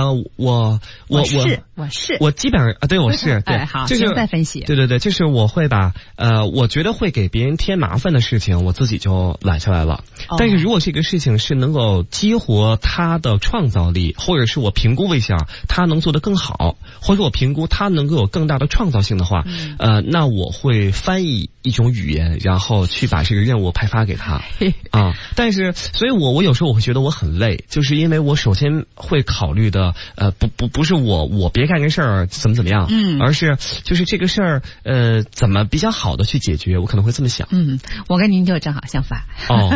我基本上对，我是对， 好， 就是再分析。 对，就是我会把我觉得会给别人添麻烦的事情，我自己就揽下来了。但是如果这个事情是能够激活他的创造力，或者是我评估一下他能做得更好，或者我评估他能够有更大的创造性的话，那我会翻译一种语言，然后去把这个任务派发给他但是，所以我有时候我会觉得我很累，就是因为我首先会考虑的不是我别干这事儿怎么样，而是就是这个事儿怎么比较好的去解决，我可能会这么想。 我跟您就正好相反。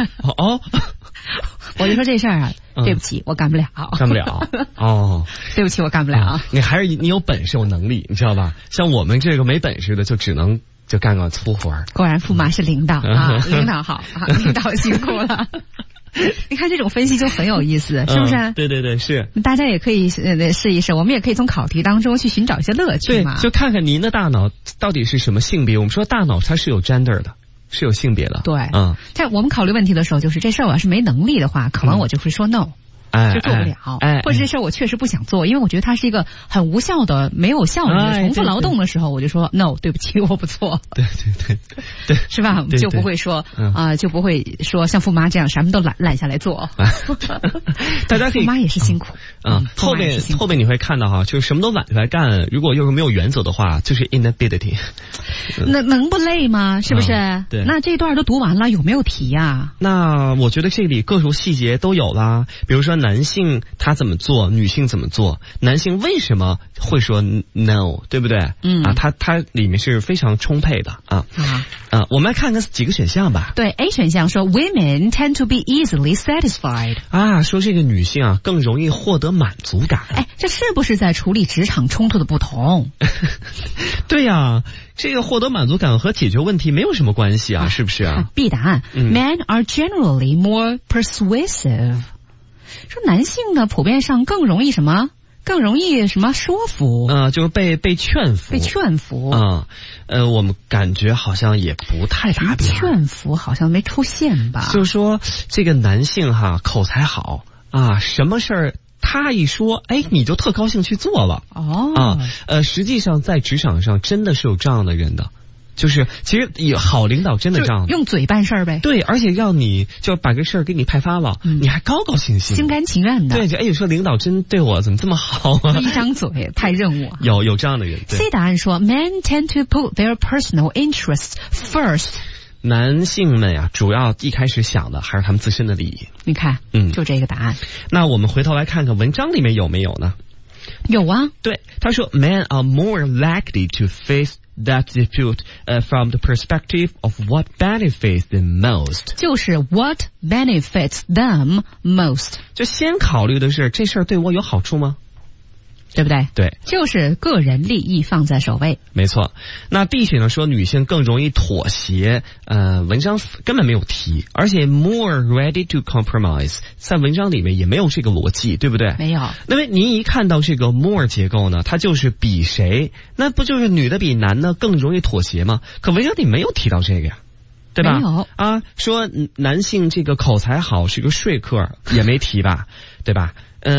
我就说这事儿对不起，我干不了。对不起，我干不了。 你有本事有能力，你知道吧？像我们这个没本事的，就只能干个粗活。果然驸马是领导领导好领导辛苦了。你看这种分析就很有意思，是不是？ 对，是。 大家也可以试一试，我们也可以从考题当中去寻找一些乐趣嘛。 对，就看看您的大脑到底是什么性别。我们说大脑它是有 gender 的，是有性别的。 对，但我们考虑问题的时候，就是这事儿我要是没能力的话，可能我就会说 no。 就做不了，或者这事儿我确实不想做，因为我觉得它是一个很无效的、没有效率的重复劳动的时候，我就说 no， 对不起，我不做。 对， 是吧？就不会说就不会说像驸妈这样什么都揽下来做。 大家可以， 驸妈也是辛苦。 后面你会看到哈，就是什么都揽下来干，如果又是没有原则的话，就是 inability。 那能不累吗？是不是？ 对。 那这段都读完了，有没有题呀？ 那我觉得这里各种细节都有啦，比如说男性他怎么做，女性怎么做，男性为什么会说 no， 对不对？它里面是非常充沛的我们来看看几个选项吧。 对 ，A 选项说 women tend to be easily satisfied。 说这个女性更容易获得满足感。 这是不是在处理职场冲突的不同？ 对呀，这个获得满足感和解决问题没有什么关系是不是啊 ？B 答案，Men are generally more persuasive。说男性呢，普遍上更容易什么？更容易什么说服？ 就是被劝服。 被劝服。 我们感觉好像也不太搭边。 劝服好像没出现吧？ 就是说这个男性口才好什么事儿他一说，你就特高兴去做了。实际上在职场上真的是有这样的人的。就是其实有好领导真的这样用嘴办事儿呗。 对，而且让你就把这事儿给你派发了，你还高高兴兴、 心甘情愿的。 对，就说领导真对我怎么这么好啊？ 一张嘴派任务。 有这样的人。 C 答案说 ，Men tend to put their personal interests first。 男性们主要一开始想的还是他们自身的利益。 你看，就这个答案。 那我们回头来看看文章里面有没有呢？ 有啊。 对，他说 ，Men are more likely to face that dispute from the perspective of what benefits them most， 就是 what benefits them most， 就先考虑的是这事儿对我有好处吗？ 对不对？ 对， 就是个人利益放在首位。 没错。那 D 选呢说女性更容易妥协，文章根本没有提，而且 more ready to compromise， 在文章里面也没有这个逻辑，对不对？ 没有。 那么您一看到这个 more 结构呢，它就是比谁，那不就是女的比男的更容易妥协吗？可文章里没有提到这个呀。对吧？ 没有说男性这个口才好是个说客也没提吧，对吧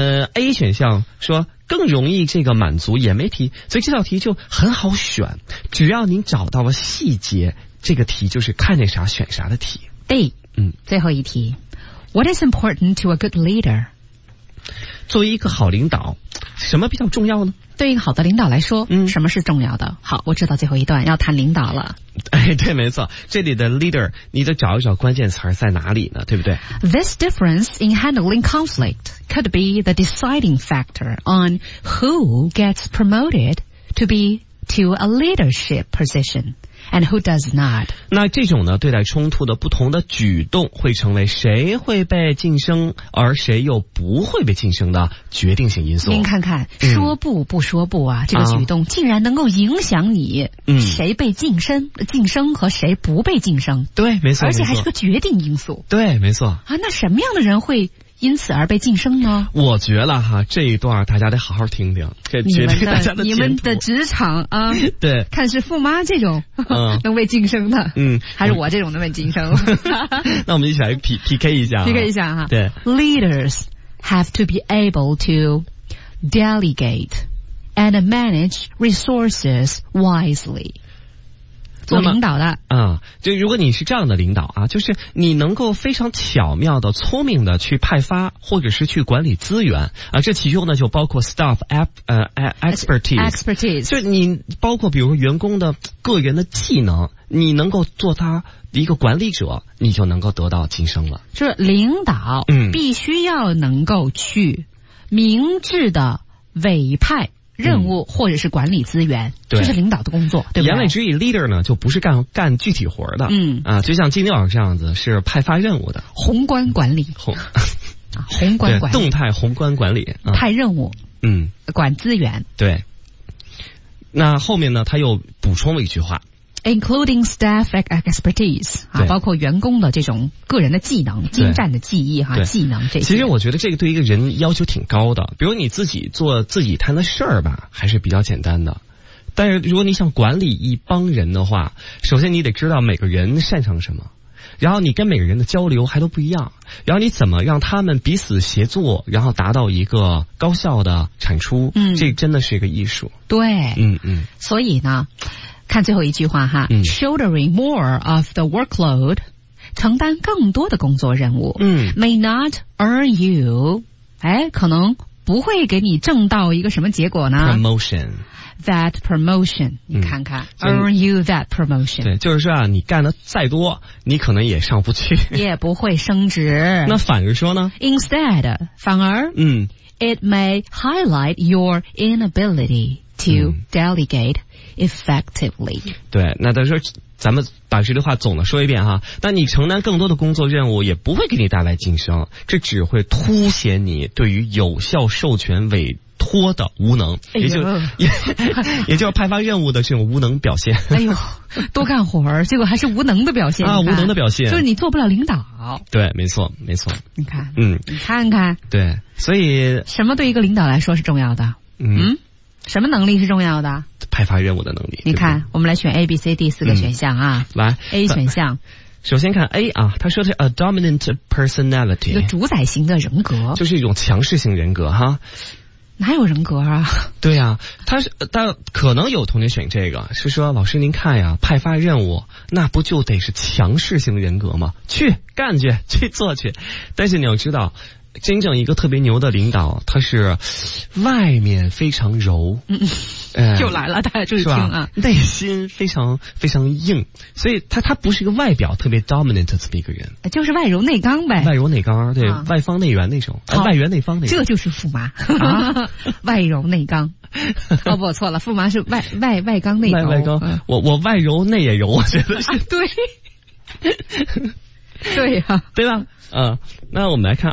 ？A 选项说更容易这个满足也没提，所以这道题就很好选，只要您找到了细节，这个题就是看见啥选啥的题。 D， 最后一题 ，What is important to a good leader？ 作为一个好领导，什么比较重要呢？ 对一个好的领导来说，什么是重要的？好，我知道最后一段要谈领导了。 对，没错，这里的 leader 你得找一找关键词在哪里呢？对不对 ？This difference in handling conflict could be the deciding factor on who gets promoted to a leadership position。And who does not？ 那这种呢，对待冲突的不同的举动，会成为谁会被晋升，而谁又不会被晋升的决定性因素。 您看看，说不不说不这个举动竟然能够影响你，谁被晋升和谁不被晋升。 对，没错， 而且还是个决定因素。 对，没错。 那什么样的人会因此而被晋升呢？ 我觉得这一段大家得好好听听，这决定大家的你们的职场对， 看是驸妈这种能被晋升的，还是我这种能被晋升？ 那我们一起来 PK 一下 ，PK 一下哈。 对 ，Leaders have to be able to delegate and manage resources wisely。做领导的就如果你是这样的领导就是你能够非常巧妙的、聪明的去派发或者是去管理资源这其中呢就包括 staff expertise， 就你包括比如说员工的个人的技能，你能够做他一个管理者，你就能够得到晋升了。 就是领导必须要能够去明智的委派任务或者是管理资源，这是领导的工作，对不对？ 言外之意 ，leader 呢就不是干具体活的，就像金牛老师这样子是派发任务的， 宏观管理，宏观管理， 动态宏观管理， 派任务，管资源， 对。那后面呢，他又补充了一句话。 Including staff expertise 包括员工的这种个人的技能、精湛的技艺技能这些。 其实我觉得这个对一个人要求挺高的，比如你自己做自己谈的事儿吧，还是比较简单的。但是如果你想管理一帮人的话，首先你得知道每个人擅长什么， 然后你跟每个人的交流还都不一样，然后你怎么让他们彼此协作，然后达到一个高效的产出，这真的是一个艺术。 对，所以呢，看最后一句话哈，shouldering more of the workload， 承担更多的工作任务，may not earn you， 可能不会给你挣到一个什么结果呢 ？That promotion， 你看看，earn you that promotion。 对，就是说啊，你干的再多，你可能也上不去， 也不会升职。 那反而说呢 ？Instead， 反而，it may highlight your inability to delegate effectively。 对，那他说，咱们把这句话总的说一遍哈。那你承担更多的工作任务，也不会给你带来晋升，这只会凸显你对于有效授权委托的无能，也就是派发任务的这种无能表现。 哎呦，多干活儿，结果还是无能的表现啊！无能的表现， 就是你做不了领导。 对，没错，没错。 你看，你看看， 对，所以什么对一个领导来说是重要的？什么能力是重要的？ 派发任务的能力。 你看，我们来选 A、B、C、D 4个选项啊。 来 ，A 选项。 首先看 A 啊，他说的是 a dominant personality， 一个主宰型的人格， 就是一种强势性人格哈。 哪有人格啊？ 对呀，但可能有同学选这个，是说老师您看呀，派发任务那不就得是强势性人格吗？去干去，去做去。但是你要知道，真正一个特别牛的领导，他是外面非常柔， 又来了，大家注意听啊， 内心非常非常硬，所以他不是一个外表特别 dominant 的这么一个人， 就是外柔内刚呗， 外柔内刚，对，外方内圆那种，外圆内方那种， 这就是驸马外柔内刚。哦不，错了，驸马是外刚内柔， 外刚，我外柔内也柔，我觉得是对，对呀， 对吧？那我们来看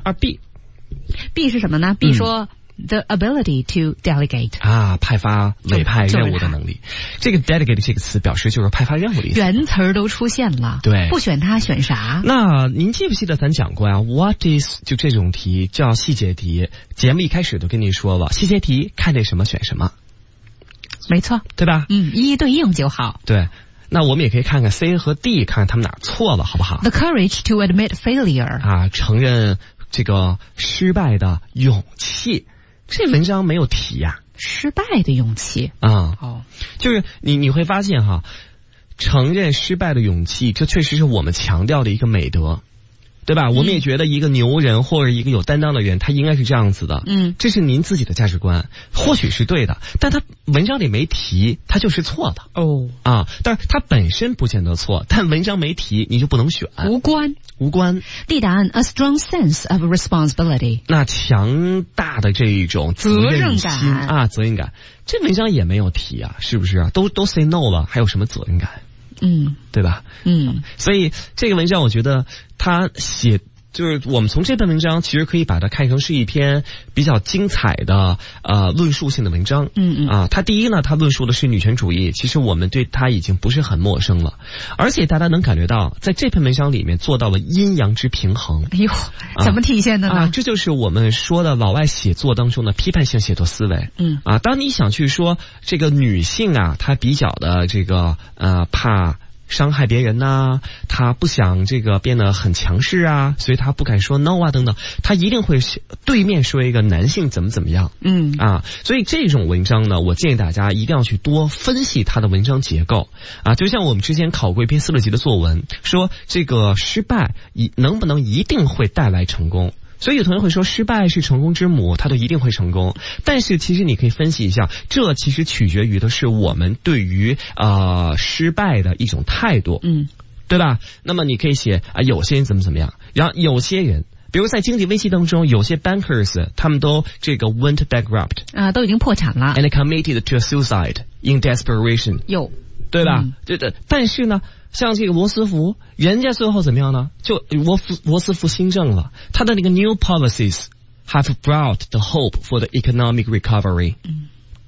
2B 是什么呢 ？B 说the ability to delegate 派发委派任务的能力。这个 delegate 这个词表示就是派发任务的意思。 原词儿都出现了， 对， 不选它选啥？ 那您记不记得咱讲过呀 ？What is 就这种题叫细节题，节目一开始都跟您说了，细节题看这什么选什么， 没错， 对吧？ 一一对应就好。 对。那我们也可以看看 C 和 D， 看看他们哪错了，好不好 ？The courage to admit failure 承认这个失败的勇气。这文章没有提呀， 失败的勇气就是你会发现哈，承认失败的勇气，这确实是我们强调的一个美德。对吧？我们也觉得一个牛人或者一个有担当的人，他应该是这样子的。这是您自己的价值观，或许是对的，但他文章里没提，他就是错的。但是他本身不见得错，但文章没提，你就不能选。 无关。D 答案 a strong sense of responsibility， 那强大的这一种责任感责任感，这文章也没有提啊，是不是啊？都 say no 了，还有什么责任感？对吧？所以这个文章我觉得他写，就是我们从这篇文章其实可以把它看成是一篇比较精彩的论述性的文章。他第一呢，他论述的是女权主义，其实我们对他已经不是很陌生了，而且大家能感觉到，在这篇文章里面做到了阴阳之平衡。 哎呦，怎么体现的呢？ 这就是我们说的老外写作当中的批判性写作思维。当你想去说这个女性她比较的这个怕伤害别人他不想这个变得很强势所以他不敢说 no 等等，他一定会对面说一个男性怎么样。所以这种文章呢，我建议大家一定要去多分析他的文章结构就像我们之前考过一篇4-6级的作文，说这个失败能不能一定会带来成功。所以有同学会说失败是成功之母，它就一定会成功。但是其实你可以分析一下，这其实取决于的是我们对于失败的一种态度，对吧？那么你可以写有些人怎么样，然后有些人，比如在经济危机当中，有些 bankers 他们都这个 went bankrupt 都已经破产了 ，and committed to a suicide in desperation， 对吧？但是呢，像这个罗斯福，人家最后怎么样呢？就罗斯福新政了，他的那个 new policies have brought the hope for the economic recovery，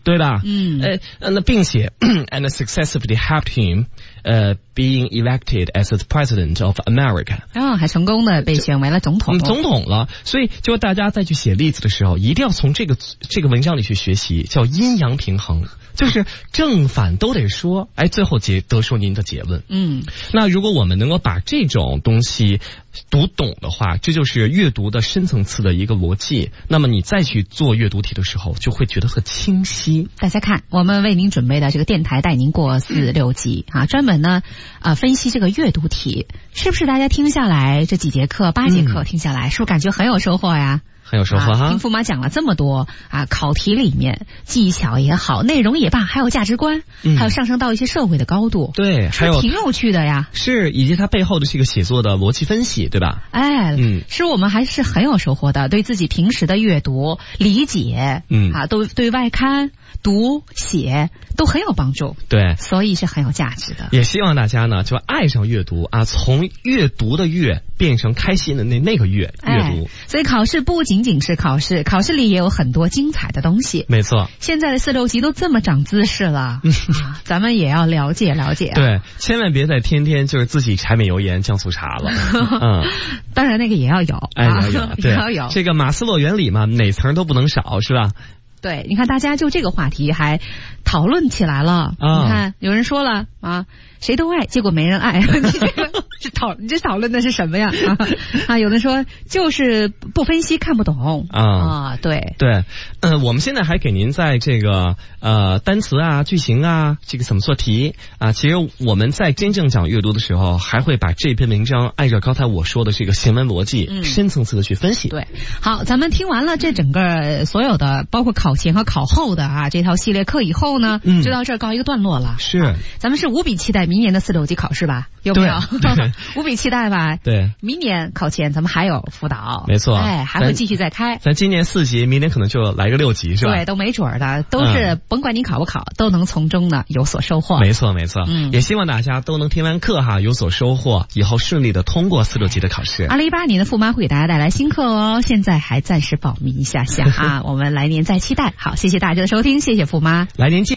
对吧？那并且 and successfully helped him being elected as the president of America。 还成功的被选为了总统。 总统了，所以就大家再去写例子的时候，一定要从这个文章里去学习，叫阴阳平衡。就是正反都得说，最后得出您的结论。那如果我们能够把这种东西读懂的话，这就是阅读的深层次的一个逻辑。那么你再去做阅读题的时候，就会觉得很清晰。 大家看，我们为您准备的这个电台带您过4、6集专门呢分析这个阅读题，是不是大家听下来这几节课8节课听下来，是不是感觉很有收获呀？ 很有收获哈！ 听驸马讲了这么多考题里面技巧也好，内容也罢，还有价值观，还有上升到一些社会的高度， 对，还有挺有趣的呀。 是，以及它背后的这个写作的逻辑分析，对吧？ 是我们还是很有收获的，对自己平时的阅读理解，都对外刊读写都很有帮助， 对， 所以是很有价值的。 也希望大家呢就爱上阅读从阅读的阅变成开心的那个阅读。 所以考试不仅仅是考试，考试里也有很多精彩的东西。 没错， 现在的4、6级都这么长姿势了，咱们也要了解了解。 对，千万别再天天就是自己柴米油盐酱醋茶了。 当然那个也要有， 对， 也要有。 这个马斯洛原理嘛，哪层都不能少，是吧？ 对，你看大家就这个话题还讨论起来了。你看有人说了谁都爱，结果没人爱。你这讨论的是什么呀？有的说就是不分析看不懂对， 我们现在还给您在这个单词句型这个怎么做题其实我们在真正讲阅读的时候，还会把这篇文章按照刚才我说的这个行文逻辑深层次的去分析。 对，好，咱们听完了这整个所有的包括考前和考后的这套系列课以后呢，就到这儿告一个段落了。 是， 咱们是无比期待明年的4、6级考试吧？有没有？无比期待吧？ 对， 明年考前咱们还有辅导， 没错， 还会继续再开。 咱今年4级，明年可能就来个6级，是吧？ 对，都没准的，都是甭管你考不考，都能从中呢有所收获。 没错，也希望大家都能听完课有所收获，以后顺利的通过4、6级的考试。 2018年的驸马会给大家带来新课现在还暂时保密一下我们来年再期待。好，谢谢大家的收听，谢谢驸马， 来年见。